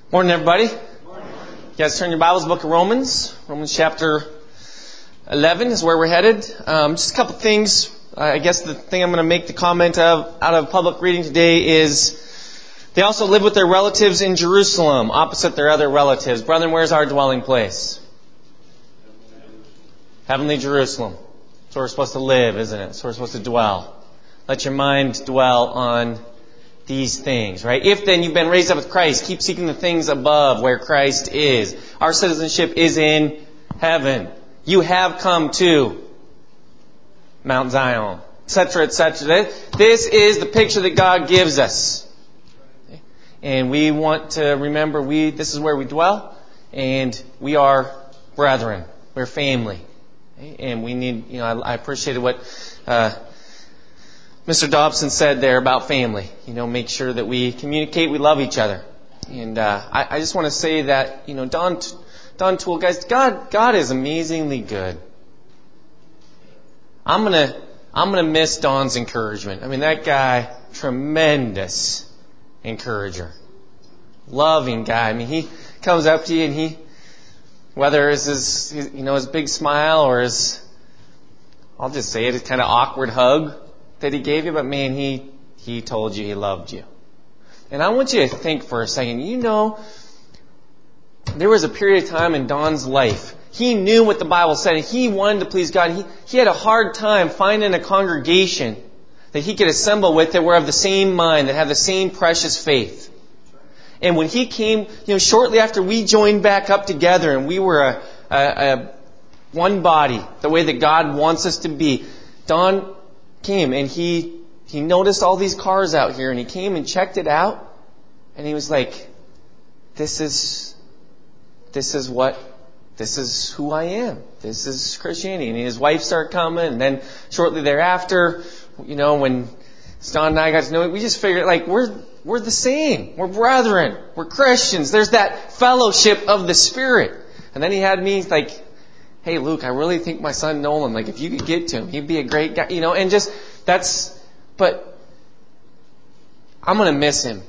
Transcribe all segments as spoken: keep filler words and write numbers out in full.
Morning, everybody. Morning. You guys turn your Bibles to the book of Romans. Romans chapter eleven is where we're headed. Um, just a couple things. I guess the thing I'm going to make the comment of out of public reading today is they also live with their relatives in Jerusalem, opposite their other relatives. Brethren, where's our dwelling place? Heavenly Jerusalem. That's where we're supposed to live, isn't it? That's where we're supposed to dwell. Let your mind dwell on these things, right? If then you've been raised up with Christ, keep seeking the things above where Christ is. Our citizenship is in heaven. You have come to Mount Zion, et cetera, et cetera. This is the picture that God gives us. And we want to remember we this is where we dwell, and we are brethren. We're family. And we need, you know, I, I appreciated what uh, Mister Dobson said there about family. You know, make sure that we communicate, we love each other. And uh, I, I just want to say that, you know, Don, Don Toole, guys, God, God is amazingly good. I'm gonna, I'm gonna miss Don's encouragement. I mean, that guy, tremendous encourager, loving guy. I mean, he comes up to you and he, whether it's his, his you know, his big smile or his, I'll just say it, his kind of awkward hug that he gave you, but man, he he told you he loved you. And I want you to think for a second, you know, there was a period of time in Don's life, he knew what the Bible said, and he wanted to please God. He, he had a hard time finding a congregation that he could assemble with that were of the same mind, that had the same precious faith. And when he came, you know, shortly after we joined back up together and we were a, a, a one body, the way that God wants us to be, Don came and he he noticed all these cars out here, and he came and checked it out, and he was like, this is this is what this is who I am. This is Christianity. And his wife started coming, and then shortly thereafter, you know, when Don and I got to know it, we just figured like we're we're the same. We're brethren. We're Christians. There's that fellowship of the Spirit. And then he had me like, hey, Luke, I really think my son Nolan, like if you could get to him, he'd be a great guy, you know, and just, that's, but I'm going to miss him.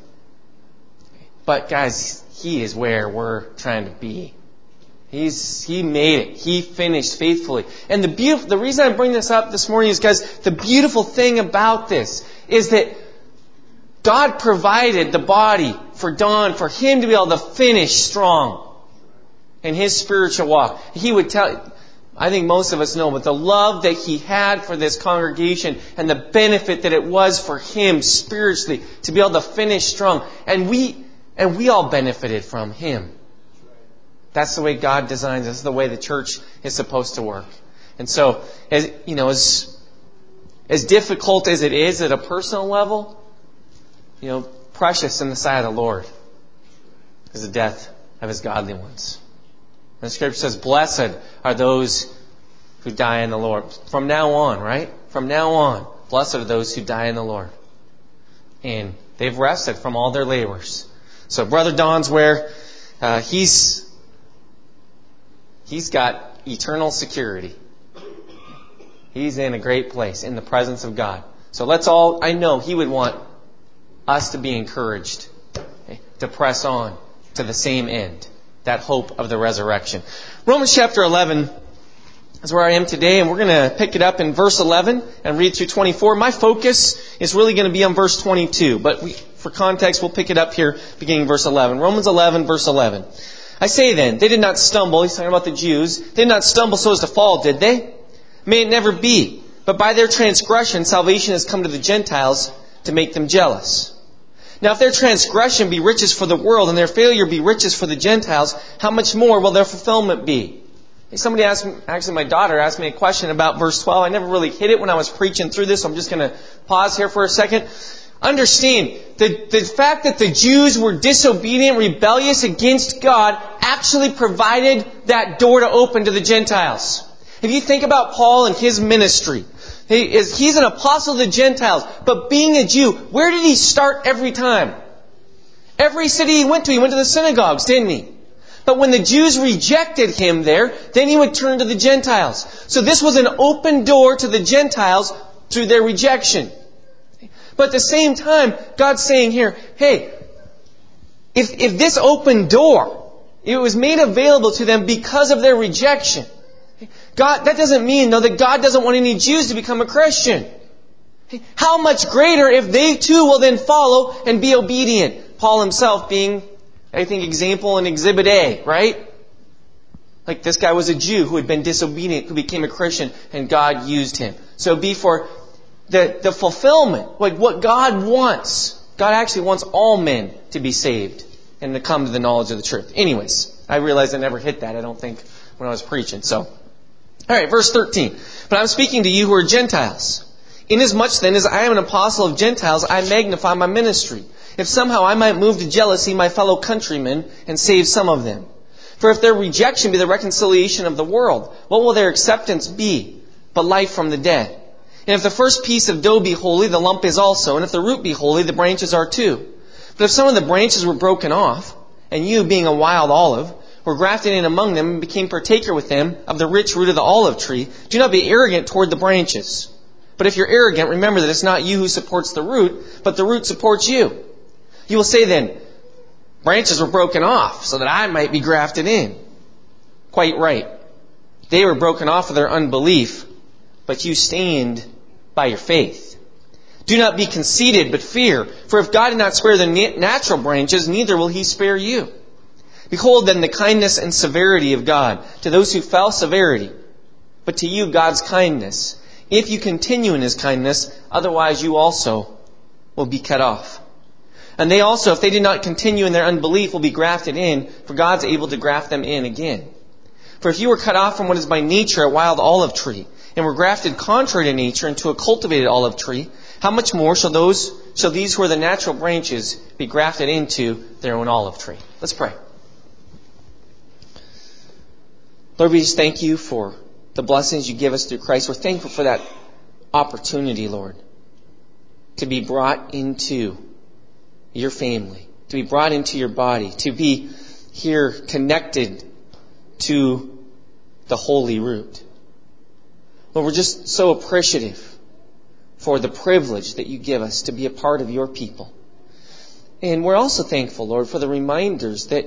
But guys, he is where we're trying to be. He's, he made it. He finished faithfully. And the beautiful, the reason I bring this up this morning is because the beautiful thing about this is that God provided the body for Don, for him to be able to finish strong in his spiritual walk. He would tell, I think most of us know, but the love that he had for this congregation and the benefit that it was for him spiritually to be able to finish strong. And we, and we all benefited from him. That's the way God designs us. That's the way the church is supposed to work. And so, as, you know, as, as difficult as it is at a personal level, you know, precious in the sight of the Lord is the death of His godly ones. And the Scripture says, blessed are those who die in the Lord. From now on, right? From now on, blessed are those who die in the Lord. And they've rested from all their labors. So Brother Don's where uh, he's he's got eternal security. He's in a great place in the presence of God. So let's all, I know he would want us to be encouraged, okay, to press on to the same end. That hope of the resurrection. Romans chapter eleven is where I am today, and we're going to pick it up in verse eleven and read through twenty-four. My focus is really going to be on verse twenty-two, but we, for context, we'll pick it up here beginning verse eleven. Romans eleven, verse eleven. I say then, they did not stumble, he's talking about the Jews, they did not stumble so as to fall, did they? May it never be. But by their transgression, salvation has come to the Gentiles to make them jealous. Now, if their transgression be riches for the world and their failure be riches for the Gentiles, how much more will their fulfillment be? Somebody asked me, actually my daughter asked me a question about verse twelve. I never really hit it when I was preaching through this, so I'm just going to pause here for a second. Understand, the, the fact that the Jews were disobedient, rebellious against God, actually provided that door to open to the Gentiles. If you think about Paul and his ministry, He is, he's an apostle to the Gentiles. But being a Jew, where did he start every time? Every city he went to, he went to the synagogues, didn't he? But when the Jews rejected him there, then he would turn to the Gentiles. So this was an open door to the Gentiles through their rejection. But at the same time, God's saying here, hey, if, if this open door, it was made available to them because of their rejection, God, that doesn't mean, though, that God doesn't want any Jews to become a Christian. How much greater if they too will then follow and be obedient. Paul himself being, I think, example in Exhibit A, right? Like this guy was a Jew who had been disobedient, who became a Christian, and God used him. So be for the, the fulfillment, like what God wants. God actually wants all men to be saved and to come to the knowledge of the truth. Anyways, I realized I never hit that, I don't think, when I was preaching. So, alright, verse thirteen. But I'm speaking to you who are Gentiles. Inasmuch then as I am an apostle of Gentiles, I magnify my ministry, if somehow I might move to jealousy my fellow countrymen and save some of them. For if their rejection be the reconciliation of the world, what will their acceptance be but life from the dead? And if the first piece of dough be holy, the lump is also. And if the root be holy, the branches are too. But if some of the branches were broken off, and you, being a wild olive, were grafted in among them and became partaker with them of the rich root of the olive tree, do not be arrogant toward the branches. But if you're arrogant, remember that it's not you who supports the root, but the root supports you. You will say then, branches were broken off so that I might be grafted in. Quite right. They were broken off of their unbelief, but you stand by your faith. Do not be conceited, but fear. For if God did not spare the natural branches, neither will He spare you. Behold then the kindness and severity of God. To those who fell, severity. But to you, God's kindness. If you continue in His kindness, otherwise you also will be cut off. And they also, if they do not continue in their unbelief, will be grafted in, for God's able to graft them in again. For if you were cut off from what is by nature a wild olive tree, and were grafted contrary to nature into a cultivated olive tree, how much more shall those, shall these who are the natural branches be grafted into their own olive tree? Let's pray. Lord, we just thank You for the blessings You give us through Christ. We're thankful for that opportunity, Lord, to be brought into Your family, to be brought into Your body, to be here connected to the holy root. Lord, we're just so appreciative for the privilege that You give us to be a part of Your people. And we're also thankful, Lord, for the reminders that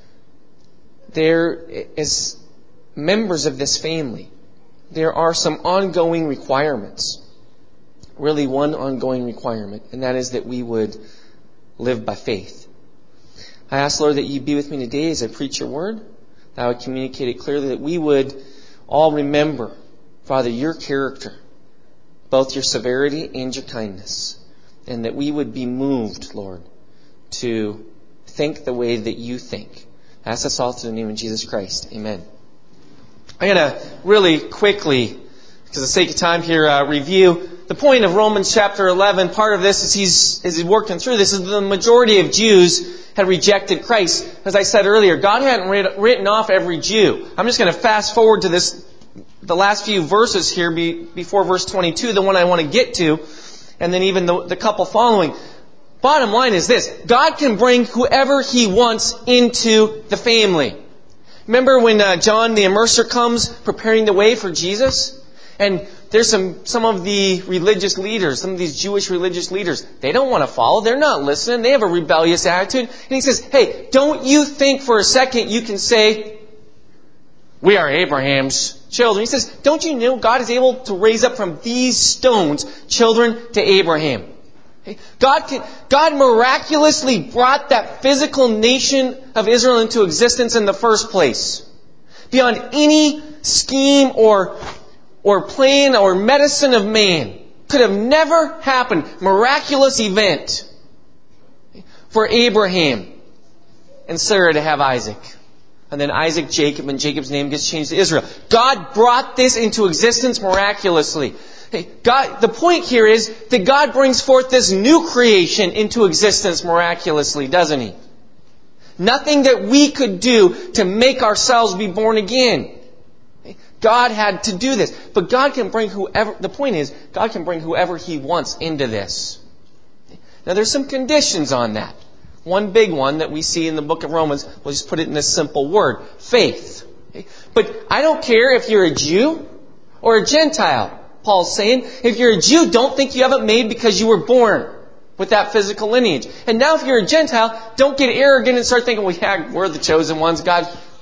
there, as members of this family, there are some ongoing requirements. Really one ongoing requirement, and that is that we would live by faith. I ask, Lord, that You be with me today as I preach Your word, that I would communicate it clearly, that we would all remember, Father, Your character, both Your severity and Your kindness, and that we would be moved, Lord, to think the way that You think. I ask this all in the name of Jesus Christ. Amen. I'm going to really quickly, because of the sake of time here, uh, review the point of Romans chapter eleven. Part of this, as he's, as he's working through this, is the majority of Jews had rejected Christ. As I said earlier, God hadn't written off every Jew. I'm just going to fast forward to this, the last few verses here be, before verse twenty-two, the one I want to get to, and then even the, the couple following. Bottom line is this: God can bring whoever He wants into the family. Remember when uh, John the Immerser comes preparing the way for Jesus? And there's some, some of the religious leaders, some of these Jewish religious leaders, they don't want to follow. They're not listening. They have a rebellious attitude. And He says, hey, don't you think for a second you can say, we are Abraham's children. He says, don't you know God is able to raise up from these stones children to Abraham? God can, God miraculously brought that physical nation of Israel into existence in the first place. Beyond any scheme or, or plan or medicine of man. Could have never happened. Miraculous event for Abraham and Sarah to have Isaac. And then Isaac, Jacob, and Jacob's name gets changed to Israel. God brought this into existence miraculously. Hey, God, the point here is that God brings forth this new creation into existence miraculously, doesn't He? Nothing that we could do to make ourselves be born again. God had to do this. But God can bring whoever, the point is, God can bring whoever He wants into this. Now there's some conditions on that. One big one that we see in the book of Romans, we'll just put it in this simple word: faith. But I don't care if you're a Jew or a Gentile. Paul's saying, if you're a Jew, don't think you have it made because you were born. with that physical lineage. And now if you're a Gentile, don't get arrogant and start thinking, well, yeah, we're the chosen ones. God,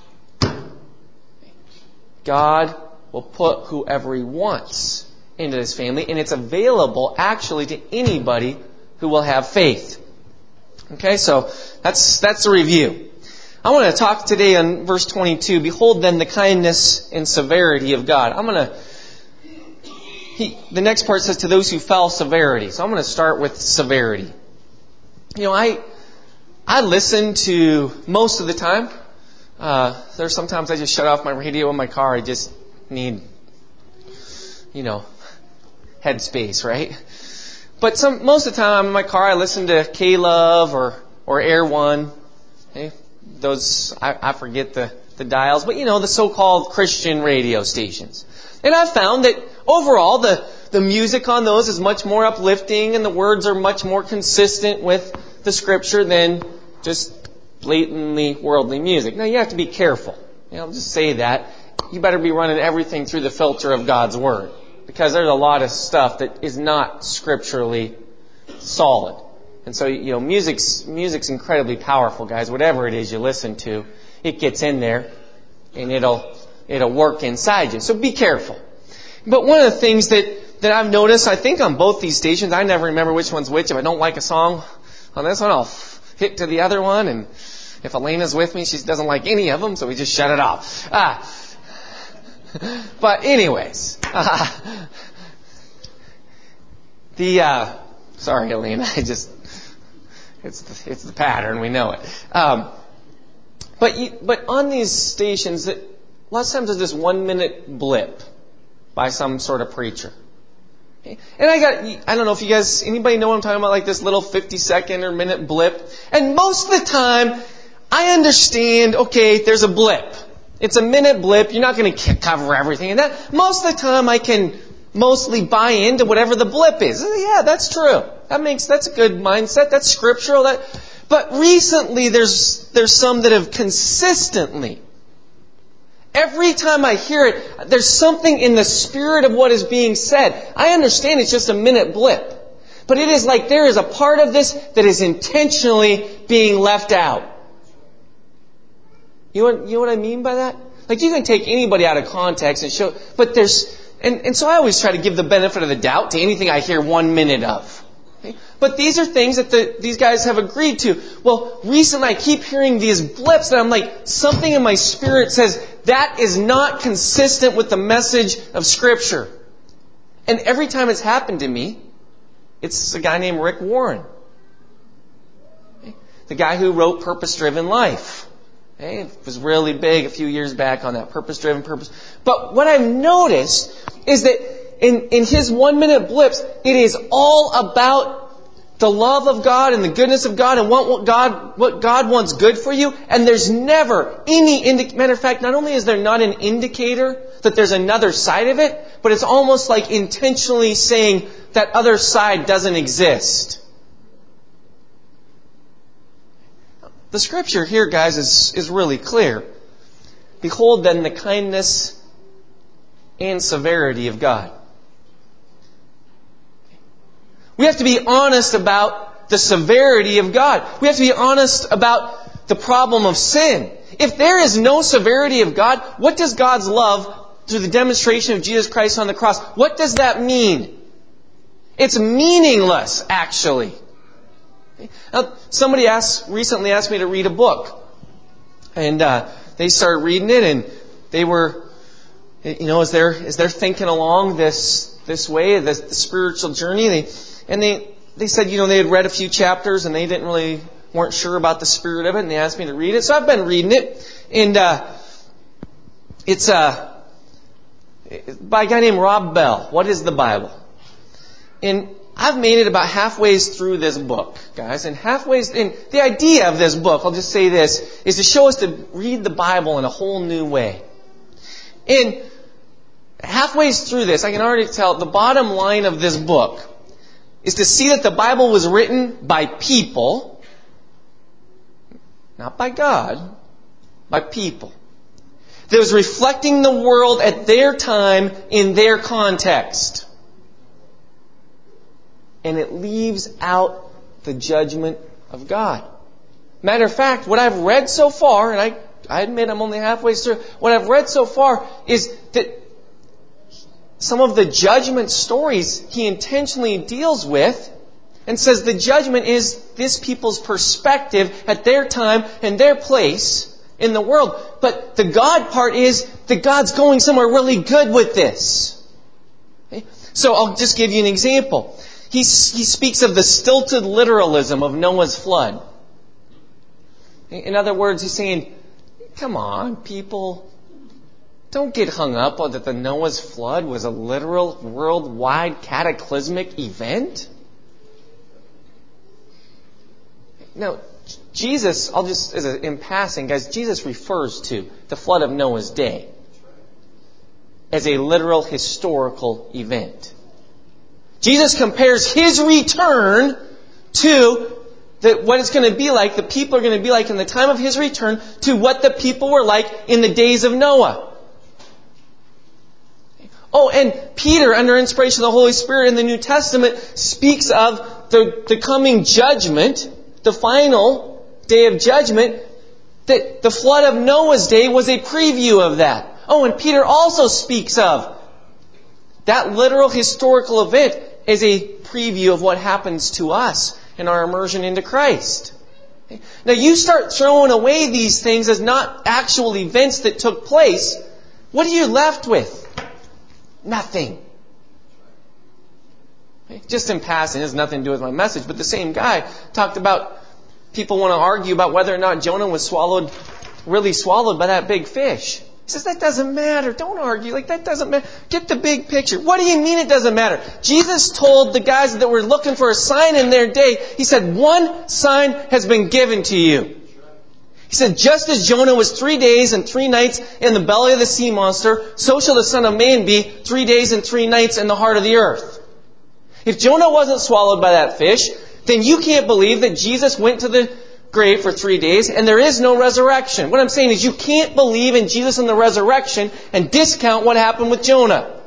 God will put whoever He wants into His family, and it's available actually to anybody who will have faith. Okay, so that's that's a review. I want to talk today on verse twenty-two. Behold then the kindness and severity of God. I'm going to, he, the next part says to those who fell, severity. So I'm going to start with severity. You know, I I listen to, most of the time, uh, there's sometimes I just shut off my radio in my car. I just need, you know, headspace, right? But some most of the time I'm in my car, I listen to K-Love or, or Air One. Okay? Those, I, I forget the, the dials, but you know, the so-called Christian radio stations. And I've found that overall the, the music on those is much more uplifting and the words are much more consistent with the Scripture than just blatantly worldly music. Now you have to be careful. You know, I'll just say that. You better be running everything through the filter of God's Word. Because there's a lot of stuff that is not scripturally solid. And so, you know, music's, music's incredibly powerful, guys. Whatever it is you listen to, it gets in there and it'll, it'll work inside you. So be careful. But one of the things that, that I've noticed, I think on both these stations, I never remember which one's which. If I don't like a song on this one, I'll hit to the other one. And if Elena's with me, she doesn't like any of them, so we just shut it off. Ah. But anyways, uh, the, uh, sorry, Elena, I just, it's the, it's the pattern, we know it. Um, but you, but on these stations, that lots of times there's this one minute blip by some sort of preacher. Okay? And I got, I don't know if you guys, anybody know what I'm talking about, like this little fifty second or minute blip? And most of the time, I understand, okay, there's a blip. It's a minute blip. You're not going to cover everything. And that, most of the time I can mostly buy into whatever the blip is. Yeah, that's true. That makes, that's a good mindset. That's scriptural. That, but recently there's, there's some that have consistently, every time I hear it, there's something in the spirit of what is being said. I understand it's just a minute blip. But it is like there is a part of this that is intentionally being left out. You know, what, you know what I mean by that? Like you can take anybody out of context and show, but there's, and, and so I always try to give the benefit of the doubt to anything I hear one minute of. Okay? But these are things that the, these guys have agreed to. Well, recently I keep hearing these blips and I'm like, something in my spirit says that is not consistent with the message of Scripture. And every time it's happened to me, it's a guy named Rick Warren. Okay? The guy who wrote Purpose Driven Life. Okay, it was really big a few years back on that purpose-driven purpose. But what I've noticed is that in, in his one-minute blips, it is all about the love of God and the goodness of God and what, what God what God wants good for you. And there's never any indi- matter of fact, not only is there not an indicator that there's another side of it, but it's almost like intentionally saying that other side doesn't exist. The Scripture here, guys, is, is really clear. Behold then the kindness and severity of God. We have to be honest about the severity of God. We have to be honest about the problem of sin. If there is no severity of God, what does God's love through the demonstration of Jesus Christ on the cross, what does that mean? It's meaningless, actually. Now, somebody asked, recently asked me to read a book. And uh, they started reading it and they were, you know, as they're, as they're thinking along this this way, this, the spiritual journey, they, and they, they said, you know, they had read a few chapters and they didn't really, weren't sure about the spirit of it and they asked me to read it. So I've been reading it. And uh, it's uh, by a guy named Rob Bell. What is the Bible? And I've made it about halfway through this book, guys. And halfway, and the idea of this book, I'll just say this, is to show us to read the Bible in a whole new way. And halfway through this, I can already tell the bottom line of this book is to see that the Bible was written by people, not by God, by people. That was reflecting the world at their time in their context. And it leaves out the judgment of God. Matter of fact, what I've read so far, and I, I admit I'm only halfway through, what I've read so far is that some of the judgment stories he intentionally deals with and says the judgment is this people's perspective at their time and their place in the world. But the God part is that God's going somewhere really good with this. Okay? So I'll just give you an example. He, he speaks of the stilted literalism of Noah's flood. In other words, he's saying, come on, people, don't get hung up on that the Noah's flood was a literal, worldwide, cataclysmic event. Now, Jesus, I'll just, as a, in passing, guys, Jesus refers to the flood of Noah's day as a literal historical event. Jesus compares His return to the, what it's going to be like, the people are going to be like in the time of His return, to what the people were like in the days of Noah. Oh, and Peter, under inspiration of the Holy Spirit in the New Testament, speaks of the, the coming judgment, the final day of judgment, that the flood of Noah's day was a preview of that. Oh, and Peter also speaks of that literal historical event as a preview of what happens to us in our immersion into Christ. Now you start throwing away these things as not actual events that took place, what are you left with? Nothing. Just in passing, it has nothing to do with my message, but the same guy talked about people want to argue about whether or not Jonah was swallowed, really swallowed by that big fish. He says, that doesn't matter. Don't argue. Like, that doesn't matter. Get the big picture. What do you mean it doesn't matter? Jesus told the guys that were looking for a sign in their day, He said, one sign has been given to you. He said, just as Jonah was three days and three nights in the belly of the sea monster, so shall the Son of Man be three days and three nights in the heart of the earth. If Jonah wasn't swallowed by that fish, then you can't believe that Jesus went to the grave for three days and there is no resurrection. What I'm saying is you can't believe in Jesus and the resurrection and discount what happened with Jonah.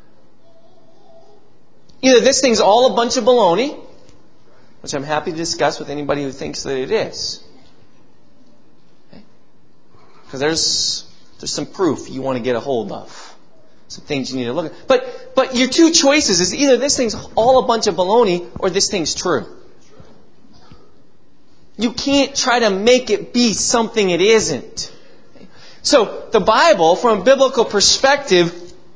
Either this thing's all a bunch of baloney, which I'm happy to discuss with anybody who thinks that it is. Because there's there's some proof you want to get a hold of. Some things you need to look at. But but your two choices is either this thing's all a bunch of baloney or this thing's true. You can't try to make it be something it isn't. So the Bible, from a biblical perspective,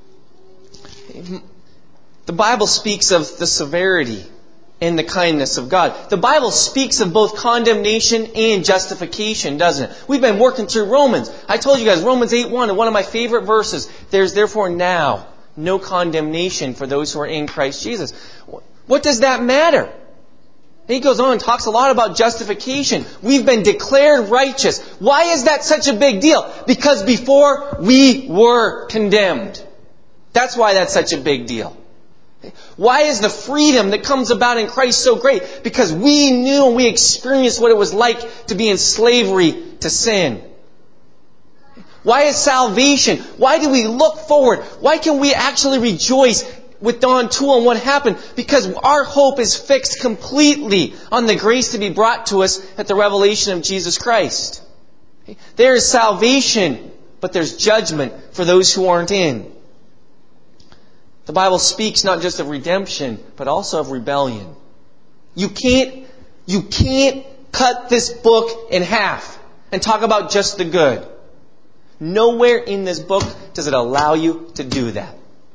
the Bible speaks of the severity and the kindness of God. The Bible speaks of both condemnation and justification, doesn't it? We've been working through Romans. I told you guys, Romans eight one, one of my favorite verses. There's therefore now no condemnation for those who are in Christ Jesus. What does that matter? He goes on and talks a lot about justification. We've been declared righteous. Why is that such a big deal? Because before we were condemned. That's why that's such a big deal. Why is the freedom that comes about in Christ so great? Because we knew and we experienced what it was like to be in slavery to sin. Why is salvation? Why do we look forward? Why can we actually rejoice with Don Toole and what happened? Because our hope is fixed completely on the grace to be brought to us at the revelation of Jesus Christ. There is salvation, but there's judgment for those who aren't in. The Bible speaks not just of redemption, but also of rebellion. You can't, you can't cut this book in half and talk about just the good. Nowhere in this book does it allow you to do that.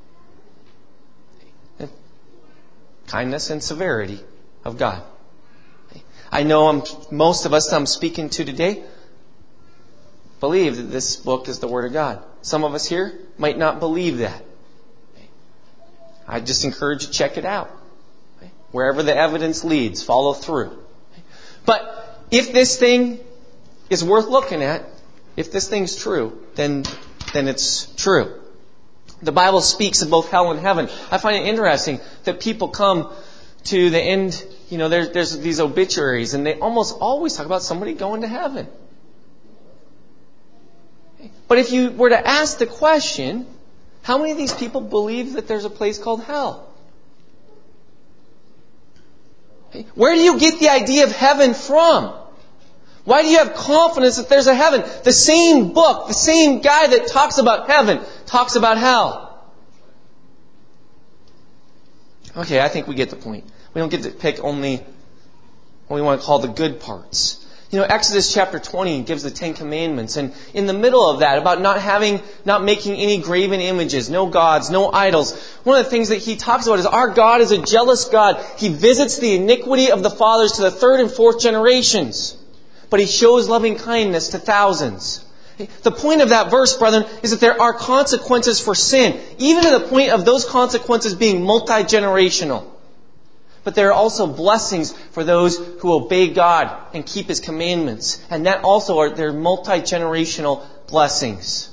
Kindness and severity of God. I know I'm, most of us I'm speaking to today believe that this book is the Word of God. Some of us here might not believe that. I just encourage you to check it out. Wherever the evidence leads, follow through. But if this thing is worth looking at, if this thing's true, then, then it's true. The Bible speaks of both hell and heaven. I find it interesting that people come to the end, you know, there's, there's these obituaries, and they almost always talk about somebody going to heaven. But if you were to ask the question, how many of these people believe that there's a place called hell? Where do you get the idea of heaven from? Why do you have confidence that there's a heaven? The same book, the same guy that talks about heaven, talks about hell. Okay, I think we get the point. We don't get to pick only what we want to call the good parts. You know, Exodus chapter twenty gives the Ten Commandments, and in the middle of that, about not having, not making any graven images, no gods, no idols, one of the things that he talks about is our God is a jealous God. He visits the iniquity of the fathers to the third and fourth generations, but He shows loving kindness to thousands. The point of that verse, brethren, is that there are consequences for sin, even to the point of those consequences being multi-generational. But there are also blessings for those who obey God and keep His commandments. And that also are their multi-generational blessings.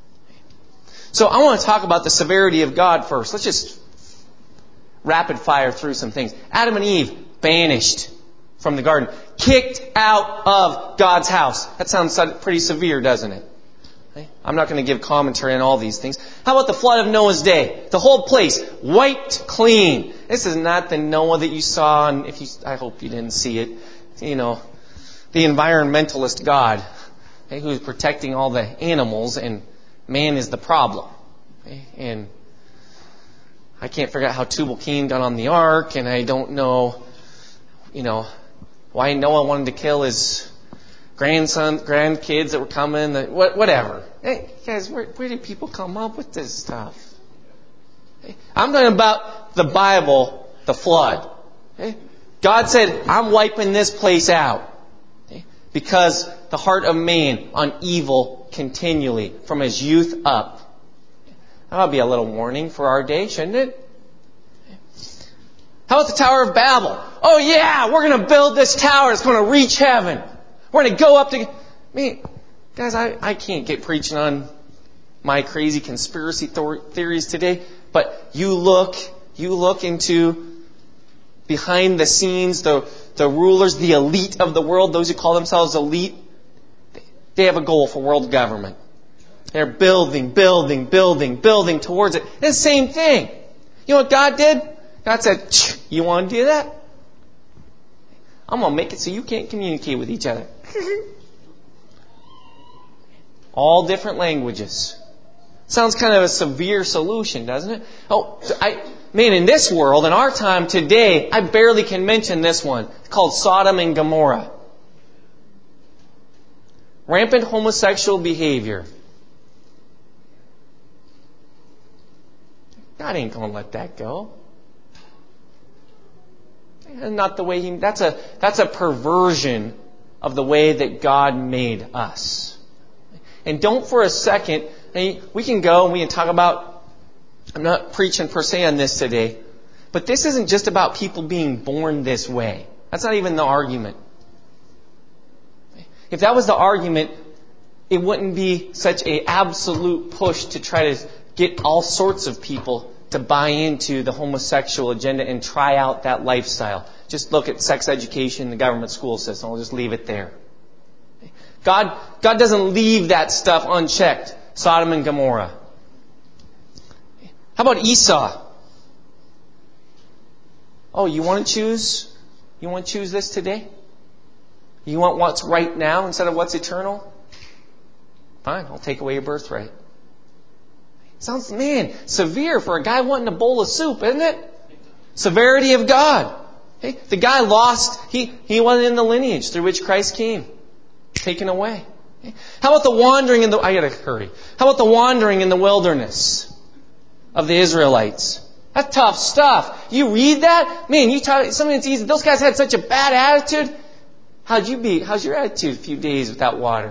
So I want to talk about the severity of God first. Let's just rapid fire through some things. Adam and Eve, banished from the garden. Kicked out of God's house. That sounds pretty severe, doesn't it? I'm not going to give commentary on all these things. How about the flood of Noah's day? The whole place wiped clean. This is not the Noah that you saw, and if you, I hope you didn't see it. You know, the environmentalist God, okay, who's protecting all the animals, and man is the problem. Okay? And I can't figure out how Tubal-Cain got on the ark, and I don't know, you know, why Noah wanted to kill his grandson, grandkids that were coming, that, whatever. Hey, guys, where, where do people come up with this stuff? Hey, I'm talking about the Bible, the flood. Okay? God said, I'm wiping this place out. Okay? Because the heart of man on evil continually, from his youth up. That would be a little warning for our day, shouldn't it? How about the Tower of Babel? Oh yeah, we're going to build this tower. It's going to reach heaven. We're going to go up to... I mean, guys, I, I can't get preaching on my crazy conspiracy th- theories today, but you look, you look into behind the scenes, the, the rulers, the elite of the world, those who call themselves elite, they have a goal for world government. They're building, building, building, building towards it. It's the same thing. You know what God did? God said, you want to do that? I'm going to make it so you can't communicate with each other. All different languages. Sounds kind of a severe solution, doesn't it? Oh, I, man, in this world, in our time today, I barely can mention this one. It's called Sodom and Gomorrah. Rampant homosexual behavior. God ain't going to let that go. Not the way He... That's a, that's a perversion of the way that God made us. And don't for a second... We can go and we can talk about... I'm not preaching per se on this today. But this isn't just about people being born this way. That's not even the argument. If that was the argument, it wouldn't be such an absolute push to try to get all sorts of people to buy into the homosexual agenda and try out that lifestyle. Just look at sex education in the government school system. I'll just leave it there. God, God doesn't leave that stuff unchecked. Sodom and Gomorrah. How about Esau? Oh, you want to choose? You want to choose this today? You want what's right now instead of what's eternal? Fine, I'll take away your birthright. Sounds, man, severe for a guy wanting a bowl of soup, isn't it? Severity of God. Hey, the guy lost, he, he wasn't in the lineage through which Christ came. Taken away. Hey, how about the wandering in the, I gotta hurry. How about the wandering in the wilderness of the Israelites? That's tough stuff. You read that? Man, you talk, something that's easy. Those guys had such a bad attitude. How'd you be? How's your attitude a few days without water?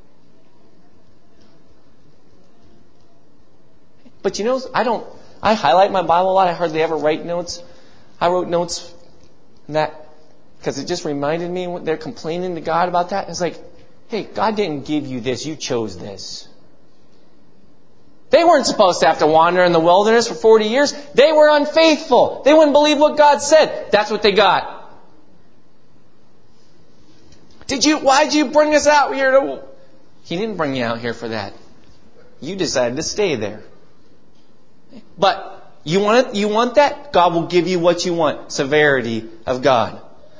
But you know, I don't, I highlight my Bible a lot. I hardly ever write notes. I wrote notes in that because it just reminded me when they're complaining to God about that. It's like, hey, God didn't give you this. You chose this. They weren't supposed to have to wander in the wilderness for forty years. They were unfaithful. They wouldn't believe what God said. That's what they got. Did you, why'd you bring us out here to... He didn't bring you out here for that. You decided to stay there. But you want it, you want that? God will give you what you want. Severity of God.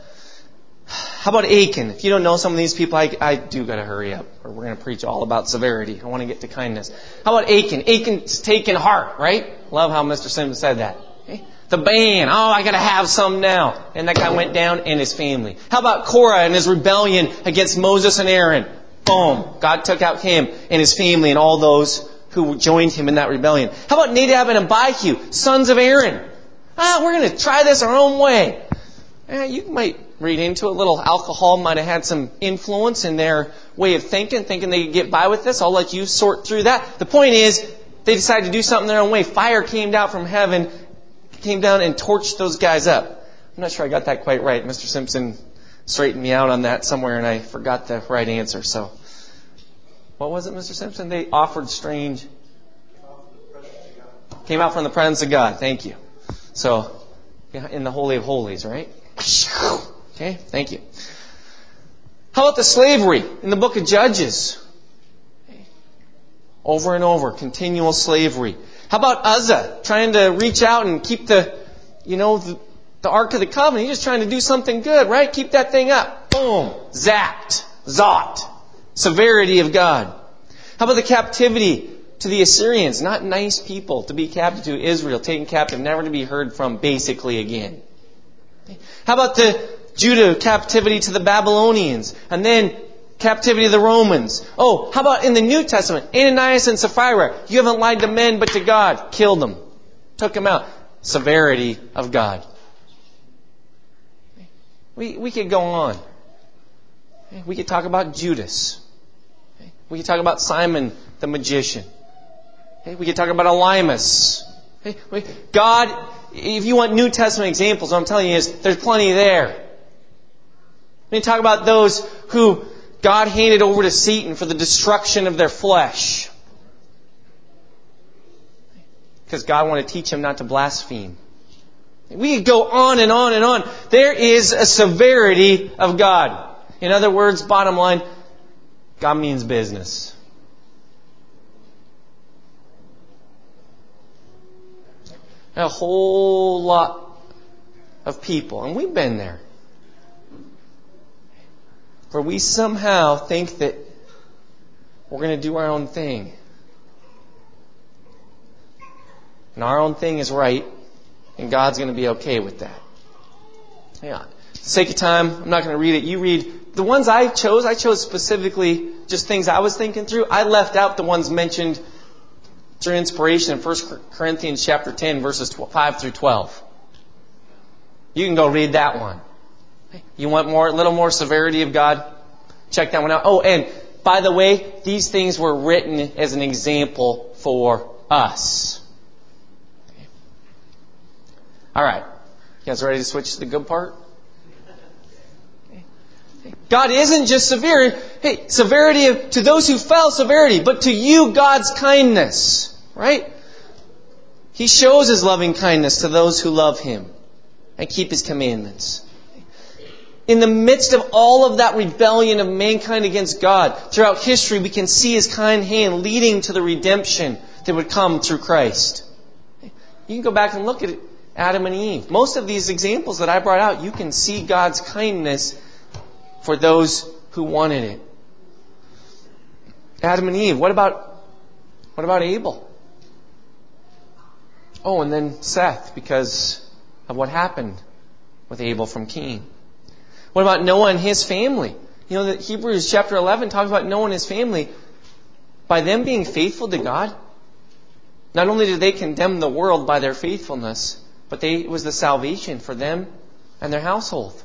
How about Achan? If you don't know some of these people, I, I do got to hurry up, or we're going to preach all about severity. I want to get to kindness. How about Achan? Achan's taking heart, right? Love how Mister Simpson said that. Okay? The ban. Oh, I got to have some now. And that guy went down, and his family. How about Korah and his rebellion against Moses and Aaron? Boom. God took out him and his family and all those who joined him in that rebellion. How about Nadab and Abihu, sons of Aaron? Ah, we're going to try this our own way. Eh, you might read into it. A little alcohol might have had some influence in their way of thinking, thinking they could get by with this. I'll let you sort through that. The point is, they decided to do something their own way. Fire came down from heaven, came down and torched those guys up. I'm not sure I got that quite right. Mister Simpson straightened me out on that somewhere, and I forgot the right answer. So, what was it, Mister Simpson? They offered strange... Came out from the presence of God. Thank you. So, in the Holy of Holies, right? Okay, thank you. How about the slavery in the book of Judges? Over and over, continual slavery. How about Uzzah trying to reach out and keep the, you know, the, the Ark of the Covenant? He's just trying to do something good, right? Keep that thing up. Boom. Zapped. Zopped. Severity of God. How about the captivity to the Assyrians? Not nice people to be captive to. Israel taken captive, never to be heard from basically again. How about the Judah captivity to the Babylonians? And then captivity to the Romans. Oh, how about in the New Testament? Ananias and Sapphira. You haven't lied to men but to God. Killed them. Took them out. Severity of God. We, we could go on. We could talk about Judas. We could talk about Simon the magician. We could talk about Elymas. God, if you want New Testament examples, what I'm telling you is there's plenty there. We talk about those who God handed over to Satan for the destruction of their flesh. Because God wanted to teach him not to blaspheme. We could go on and on and on. There is a severity of God. In other words, bottom line, God means business. A whole lot of people, and we've been there, where we somehow think that we're going to do our own thing. And our own thing is right, and God's going to be okay with that. Yeah. For the sake of time, I'm not going to read it. You read. The ones I chose, I chose specifically just things I was thinking through. I left out the ones mentioned through inspiration in First Corinthians chapter ten, verses five through twelve. You can go read that one. You want more, a little more severity of God? Check that one out. Oh, and by the way, these things were written as an example for us. All right. You guys ready to switch to the good part? God isn't just severe. Hey, severity of, to those who fell, severity, but to you, God's kindness. Right? He shows His loving kindness to those who love Him and keep His commandments. In the midst of all of that rebellion of mankind against God, throughout history, we can see His kind hand leading to the redemption that would come through Christ. You can go back and look at Adam and Eve. Most of these examples that I brought out, you can see God's kindness for those who wanted it. Adam and Eve. What about, what about Abel? Oh, and then Seth, because of what happened with Abel from Cain. What about Noah and his family? You know that Hebrews chapter eleven talks about Noah and his family. By them being faithful to God, not only did they condemn the world by their faithfulness, but they, it was the salvation for them and their household.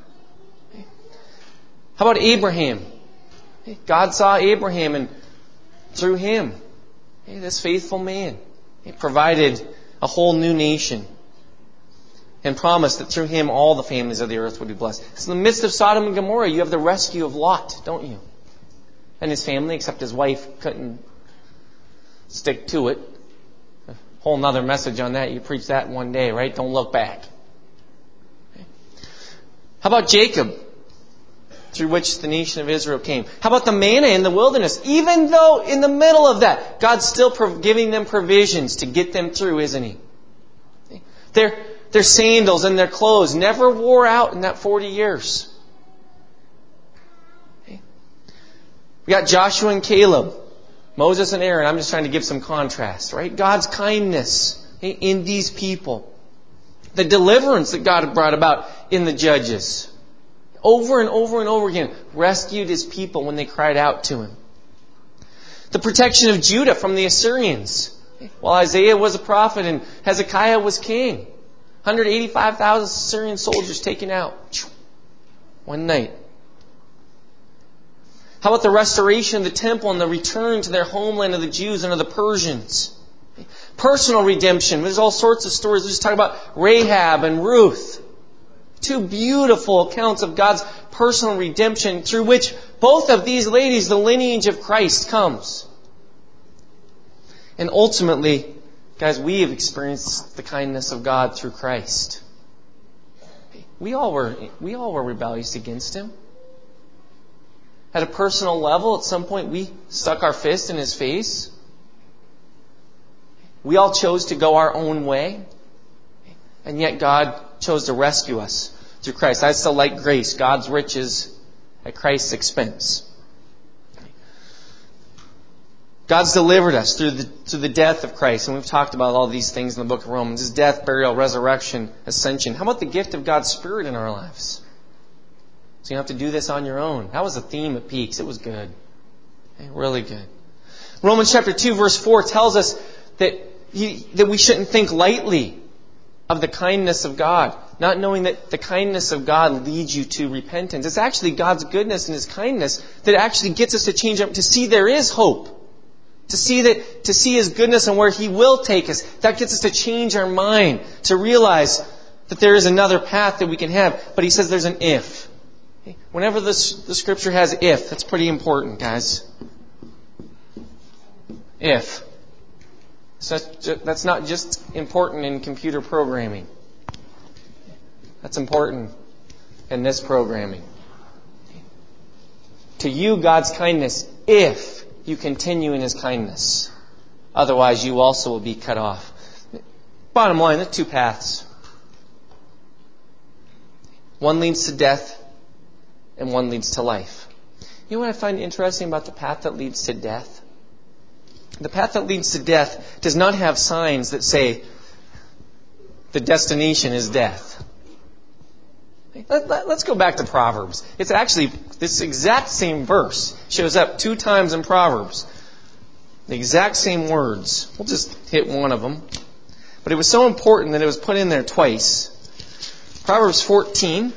How about Abraham? God saw Abraham, and through him, this faithful man, He provided a whole new nation and promised that through him all the families of the earth would be blessed. So in the midst of Sodom and Gomorrah, you have the rescue of Lot, don't you? And his family, except his wife couldn't stick to it. A whole nother message on that. You preach that one day, right? Don't look back. How about Jacob, through which the nation of Israel came? How about the manna in the wilderness? Even though in the middle of that, God's still giving them provisions to get them through, isn't He? Their, their sandals and their clothes never wore out in that forty years. We got Joshua and Caleb, Moses and Aaron. I'm just trying to give some contrast, right? God's kindness in these people. The deliverance that God brought about in the judges. Over and over and over again, rescued His people when they cried out to Him. The protection of Judah from the Assyrians. While Isaiah was a prophet and Hezekiah was king. one hundred eighty-five thousand Assyrian soldiers taken out. One night. How about the restoration of the temple and the return to their homeland of the Jews under the Persians? Personal redemption. There's all sorts of stories. Let's just talk about Rahab and Ruth. Two beautiful accounts of God's personal redemption through which both of these ladies, the lineage of Christ, comes. And ultimately, guys, we have experienced the kindness of God through Christ. We all were, we all were rebellious against Him. At a personal level, at some point, we stuck our fist in His face. We all chose to go our own way. And yet God chose to rescue us through Christ. I still like grace, God's riches at Christ's expense. God's delivered us through the, through the death of Christ. And we've talked about all these things in the book of Romans. His death, burial, resurrection, ascension. How about the gift of God's Spirit in our lives? So you don't have to do this on your own. That was the theme at Peaks. It was good. Really good. Romans chapter two verse four tells us that, he, that we shouldn't think lightly of the kindness of God. Not knowing that the kindness of God leads you to repentance. It's actually God's goodness and His kindness that actually gets us to change up, to see there is hope. To see that, to see His goodness and where He will take us. That gets us to change our mind. To realize that there is another path that we can have. But He says there's an if. Whenever this, the Scripture has if, that's pretty important, guys. If. So that's not just important in computer programming. That's important in this programming. To you, God's kindness, if you continue in His kindness. Otherwise, you also will be cut off. Bottom line, there's two paths. One leads to death, and one leads to life. You know what I find interesting about the path that leads to death? The path that leads to death does not have signs that say the destination is death. Let, let, let's go back to Proverbs. It's actually this exact same verse shows up two times in Proverbs. The exact same words. We'll just hit one of them. But it was so important that it was put in there twice. Proverbs fourteen,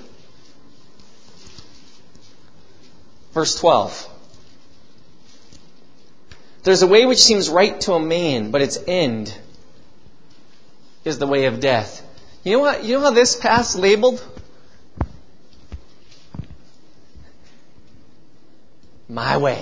verse twelve. There's a way which seems right to a man, but its end is the way of death. You know what? You know how this path's labeled? My way.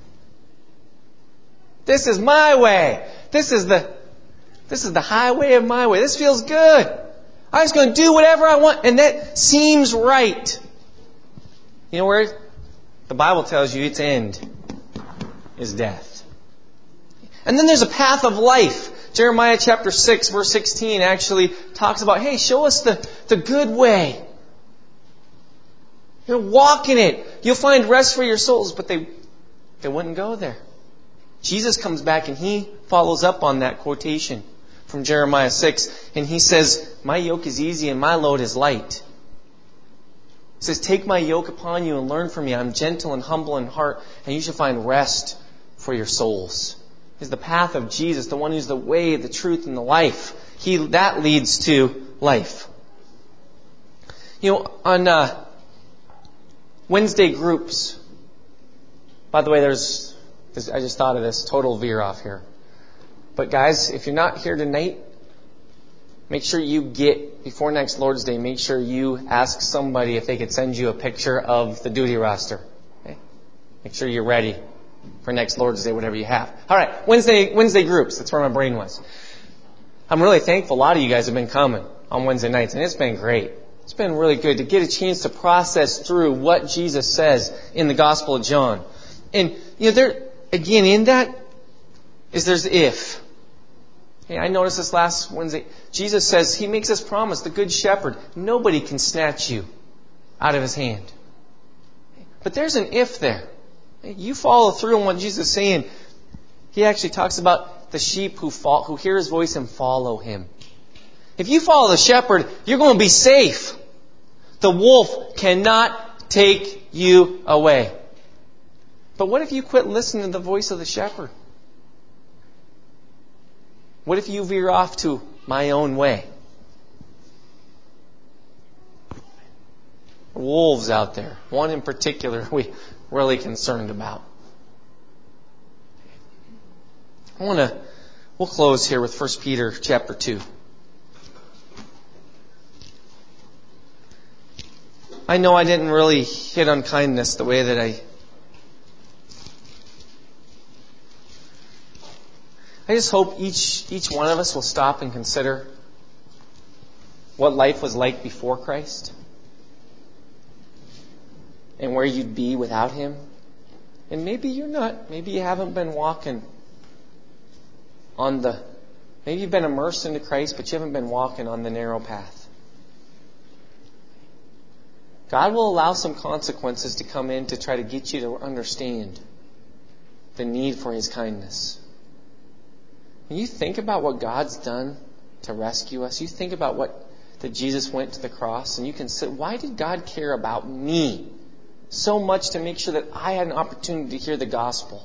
This is my way. This is the this is the highway of my way. This feels good. I'm just going to do whatever I want, and that seems right. You know where the Bible tells you its end is death. And then there's a path of life. Jeremiah chapter six, verse sixteen actually talks about, hey, show us the, the good way. You know, walk in it. You'll find rest for your souls. But they, they wouldn't go there. Jesus comes back and He follows up on that quotation from Jeremiah six. And He says, my yoke is easy and my load is light. He says, take my yoke upon you and learn from me. I'm gentle and humble in heart, and you shall find rest for your souls. Is the path of Jesus, the one who's the way, the truth, and the life. He that leads to life. You know, on uh, Wednesday groups. By the way, there's, there's I just thought of this total veer off here. But guys, if you're not here tonight, make sure you get before next Lord's Day. Make sure you ask somebody if they could send you a picture of the duty roster. Okay? Make sure you're ready for next Lord's Day, whatever you have. All right, Wednesday Wednesday groups. That's where my brain was. I'm really thankful a lot of you guys have been coming on Wednesday nights, and it's been great. It's been really good to get a chance to process through what Jesus says in the Gospel of John. And, you know, there, again, in that is there's if. Hey, I noticed this last Wednesday. Jesus says, He makes us promise, the Good Shepherd, nobody can snatch you out of His hand. But there's an if there. You follow through on what Jesus is saying. He actually talks about the sheep who fall, who hear His voice and follow Him. If you follow the shepherd, you're going to be safe. The wolf cannot take you away. But what if you quit listening to the voice of the shepherd? What if you veer off to my own way? Wolves out there. One in particular we're really concerned about. I want to, we'll close here with First Peter chapter two. I know I didn't really hit on kindness the way that I I just hope each each one of us will stop and consider what life was like before Christ and where you'd be without Him. And maybe you're not. Maybe you haven't been walking on the... Maybe you've been immersed into Christ, but you haven't been walking on the narrow path. God will allow some consequences to come in to try to get you to understand the need for His kindness. When you think about what God's done to rescue us, you think about what that Jesus went to the cross, and you can say, why did God care about me so much to make sure that I had an opportunity to hear the gospel?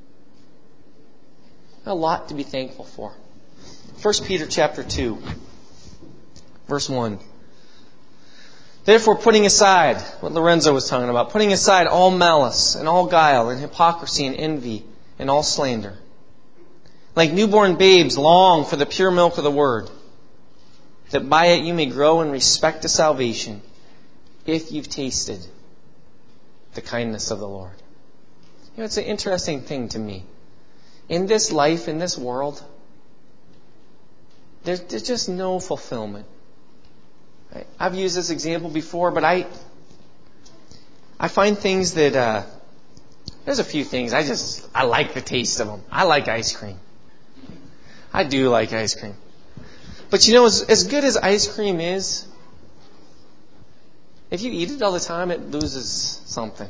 A lot to be thankful for. First Peter chapter two, verse one. Therefore, putting aside, what Lorenzo was talking about, putting aside all malice and all guile and hypocrisy and envy and all slander. Like newborn babes, long for the pure milk of the word, that by it you may grow in respect to salvation, if you've tasted the kindness of the Lord. You know, it's an interesting thing to me. In this life, in this world, there's, there's just no fulfillment. Right? I've used this example before, but I I find things that uh, there's a few things I just I like the taste of them. I like ice cream. I do like ice cream. But you know, as, as good as ice cream is, if you eat it all the time, it loses something.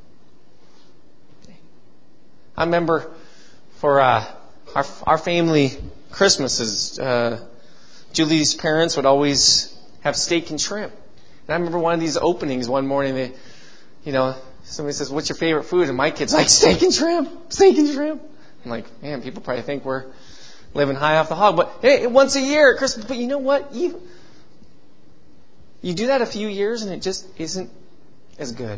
I remember for uh, our our family Christmases, uh, Julie's parents would always have steak and shrimp. And I remember one of these openings one morning, they, you know, somebody says, "What's your favorite food?" And my kid's like, "Steak and shrimp, steak and shrimp." I'm like, man, people probably think we're living high off the hog. But hey, once a year at Christmas. But you know what? You you do that a few years and it just isn't as good.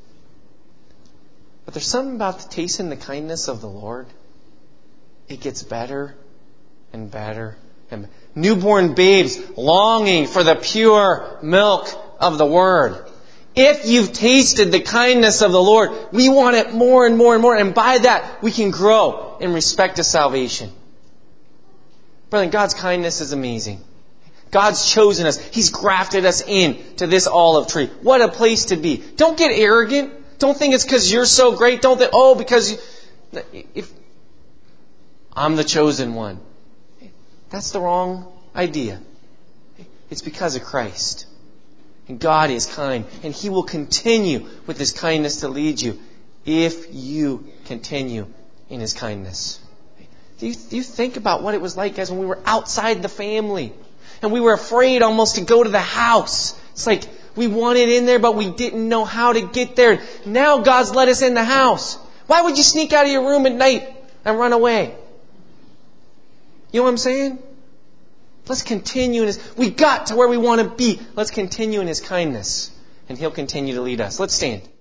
But there's something about the tasting the kindness of the Lord. It gets better and better and better. Newborn babes longing for the pure milk of the Word. If you've tasted the kindness of the Lord, we want it more and more and more. And by that, we can grow in respect to salvation. Brethren, God's kindness is amazing. God's chosen us. He's grafted us in to this olive tree. What a place to be. Don't get arrogant. Don't think it's because you're so great. Don't think, oh, because you, if I'm the chosen one. That's the wrong idea. It's because of Christ. And God is kind. And He will continue with His kindness to lead you if you continue in His kindness. Do you, do you think about what it was like, guys, when we were outside the family and we were afraid almost to go to the house? It's like we wanted in there, but we didn't know how to get there. Now God's let us in the house. Why would you sneak out of your room at night and run away? You know what I'm saying? Let's continue in His... We got to where we want to be. Let's continue in His kindness, and He'll continue to lead us. Let's stand.